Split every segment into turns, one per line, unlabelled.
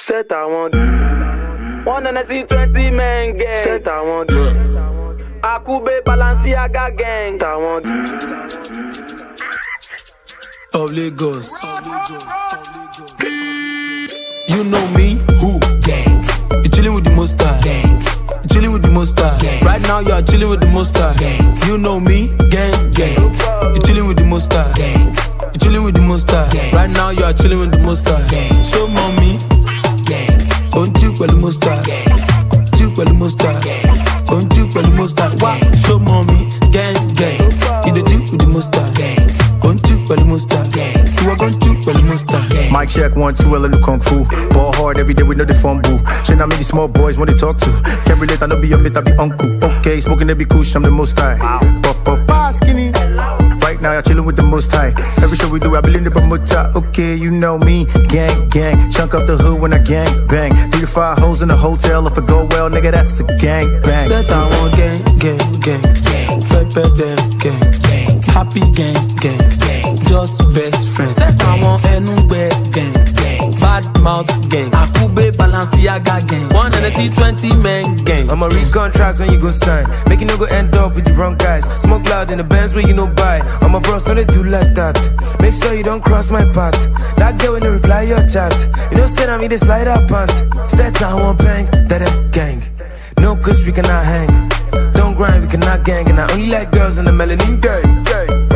Set I want. One and I see 20 men gang. Set I want. Akube Balenciaga gang. I want.
Of Lagos. You know me, who? Gang. You chillin' with the Monster. Gang. You chillin' with the Monster. Gang. Right now you are chillin' with the Monster. Gang. You know me, gang, gang. You chillin' with the Monster. Gang. You chillin' with the Monster. Gang. Right now you are chillin' with the Monster. Gang. So mommy, gang. Don't you call the Monster? Gang. You call the Monster. Gang. Don't you call the Monster? Why? So mommy, gang, gang. You the Duke with the Monster. Gang. Don't you call the Monster? Gang. You are going to call the Monster.
Mic check 1 2 L Kung Fu. Ball hard every day we know the fumble. Shit I mean these small boys when they talk to. Can't relate, I know be your mate, I be uncle. Okay, smoking they be cool, I'm the most high. Puff puff, pass skinny. Right now, y'all chillin' with the most high. Every show we do, I believe in the promoter. Okay, you know me, gang, gang. Chunk up the hood when I gang, bang. 3 to 5 hoes in the hotel. If it go well, nigga, that's a gang, bang.
Set I want gang, gang, gang, gang. Pepe them, gang, gang. Happy gang, gang, gang. Just best friends. Set I want anywhere, gang, gang. Bad mouth gang. Akube Balenciaga gang. One and I see 20 men gang.
I'ma read contracts when you go sign. Make you no go end up with the wrong guys. Smoke loud in the Benz where you no buy. All my bros don't they do like that. Make sure you don't cross my path. That girl when they reply your chat. You know say I mean they slide up pants. Set I want bang, that gang. No kush we cannot hang. Don't grind we cannot gang. And I only like girls in the melanin gang.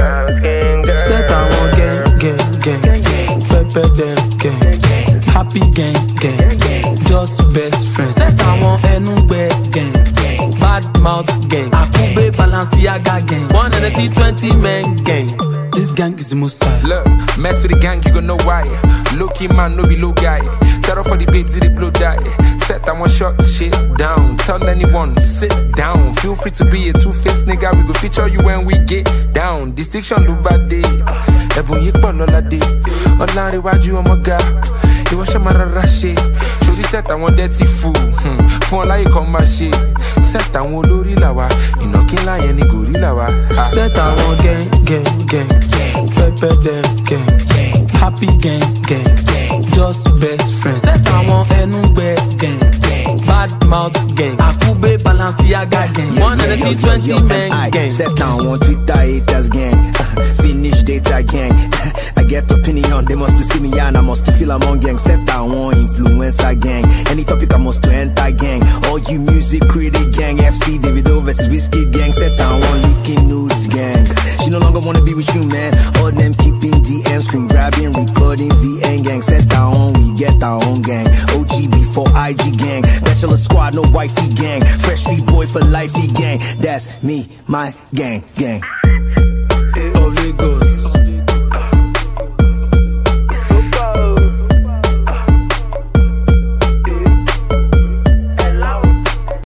Set I want gang, gang, gang, gang. Pepe them gang, gang. Happy gang, gang, gang. Just best friends. Set I want anywhere gang, gang. Bad mouth gang. Akube Balenciaga gang. One and I see 20 men gang. This gang is the most style.
Look, mess with the gang, you gon' know why. Low key man, no be low guy. Terror for the babes, they blow die. Set I want shut shit down. Tell anyone, sit down. Feel free to be a two-faced nigga. We go feature you when we get down. Distinction look bad day. Ebon yikpo lola day. Olari waju omoga. You wash my rashe. Show the set I want dirty fool. Phone like come my shit. Set I want lori lawa. You know king like any gorilla wa.
Set I want gang, gang, gang, gang. Pepe them gang, gang. Happy gang, gang, gang. Just best friends. Set I want anywhere gang, gang. Bad mouth gang. Akube Balenciaga gang. One and I see 20 men gang.
Set I want Twitter haters gang. Finish data gang. I get opinion, they must to see me and I must to feel among gang. Set I want influencer gang. Any topic I must to enter gang. All you music critic gang. FC Davido versus Whiskey gang. Set I want leaking news gang. She no longer wanna be with you man. All them keeping DM, screen grabbing, recording VN gang. Set I want, we get our own gang. OGB for IG gang. Bachelor squad, no wifey gang. Fresh street boy for lifey gang. That's me, my gang, gang.